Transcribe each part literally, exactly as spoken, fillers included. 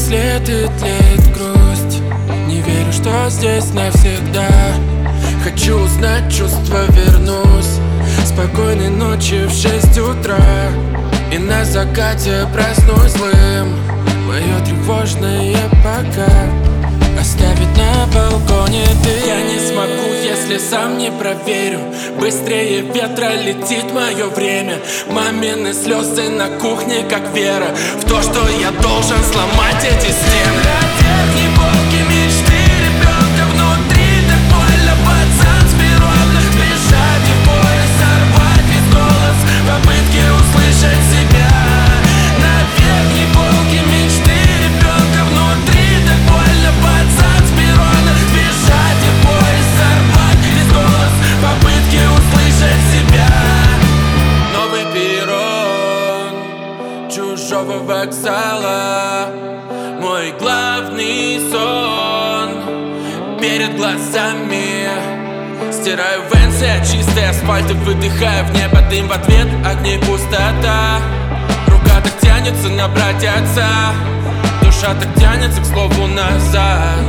след и тлеет грусть. Не верю, что здесь навсегда. Хочу узнать чувства, вернусь. Спокойной ночи в шесть утра, и на закате проснусь злым. Мое тревожное пока оставить на балконе ты. Я не смогу, если сам не проверю. Быстрее ветра летит мое время. Мамины слезы на кухне, как вера в то, что я должен сломать эти стены. На верхней полке мечты ребенка внутри. Так больно, пацан с перронных. Бежать и в бой, сорвать весь голос в попытке услышать себя. На верхней полке мечты ребенка внутри. Так больно, пацан с перронных. Бежать и в бой, сорвать весь голос в попытке услышать себя. Новый перрон чужого вокзала, мой главный сон перед глазами. Стираю венсы, а чистый асфальт и выдыхаю в небо дым. В ответ огней пустота. Рука так тянется набрать отца. Душа так тянется, к слову, назад.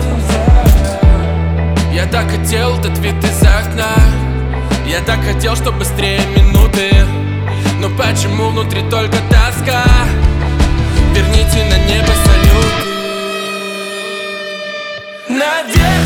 Я так хотел этот вид из окна. Я так хотел, чтоб быстрее минуты. Но почему внутри только тоска? Верните на небо салюты. Наверное